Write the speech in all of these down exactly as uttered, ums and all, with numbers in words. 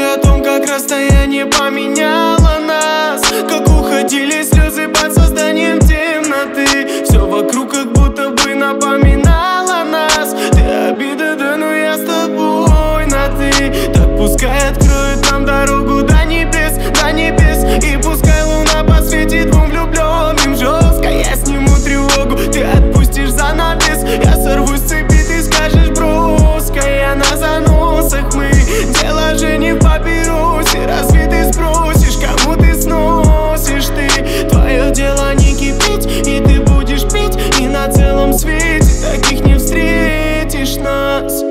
о том, как расстояние поменяло нас, как уходили слезы под созданием темноты. Все вокруг как будто бы напоминало нас. Ты обида, да, но я с тобой на ты. Так пускай откроет нам дорогу до небес, до небес. И пускай луна посветит двум влюбленным жестко. Я сниму тревогу, ты отпустишь занавес. Я сорвусь с цепи, ты скажешь броско. Я на заносах, мы дело же не в папиросе. Разве ты спросишь, кому ты сносишь ты? Твое дело не кипеть, и ты будешь пить. И на целом свете таких не встретишь нас.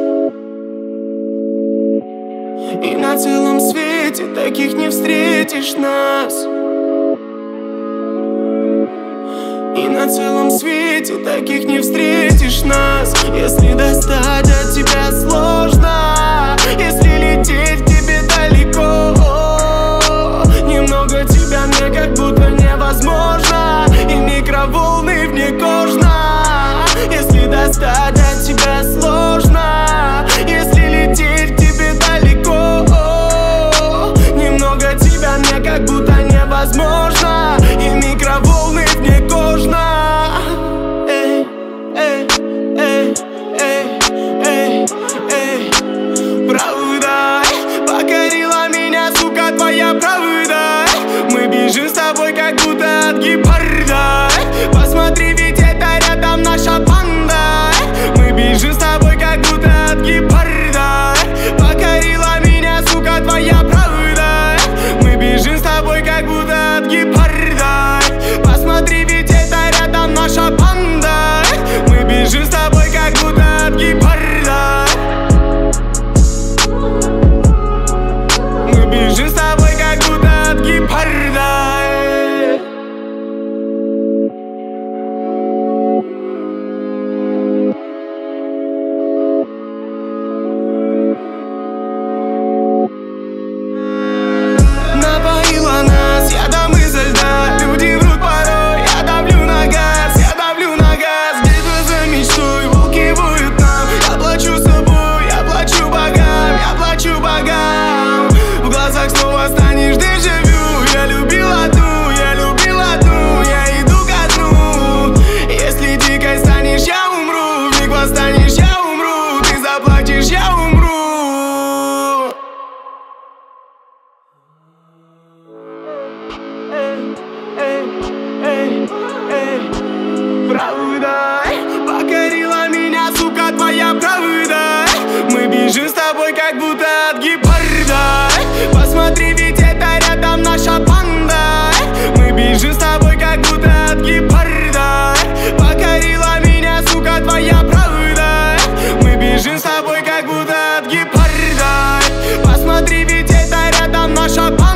И на целом свете таких не встретишь нас. И на целом свете таких не встретишь нас. Если достать от тебя сложно, если лететь к тебе далеко, немного тебя мне как будто невозможно. И микроволны вне кожно. Если достать от тебя сложно, если лететь к тебе далеко, немного тебя мне как будто невозможно. И микроволны вне кожно. Эй, эй, эй, эй, эй, эй. Правда покорила меня, сука, твоя правда. Мы бежим с тобой как будто от гепарда. Посмотри, ведь это рядом наша банда. Мы бежим с тобой как будто от гепарда. Покорила меня, сука, твоя правда. Мы бежим с тобой как будто от гепарда. Посмотри, ведь это рядом наша банда. Мы бежим с тобой как будто от гепарда. Мы бежим с тобой как будто от гепарда. Напоила нас ядом изо льда. Люди врут порой, я давлю на газ. Я давлю на газ, где-то за мечтой волки воют нам. Я плачу собой, я плачу богам. Я плачу богам. В глазах снова станешь дежавю. Я любил одну, я любил одну. Я иду ко дну. Если дикой станешь, я умру. Вмиг восстанешь, я умру. Ты заплачешь, я умру. Правда покорила меня, сука, твоя правда. Мы бежим с тобой как будто от гепарда. Посмотри, ведь это рядом наша банда. Мы бежим с тобой как будто от гепарда. Покорила меня, сука, твоя правда. Мы бежим с тобой как будто от гепарда. Посмотри, ведь это рядом наша банда.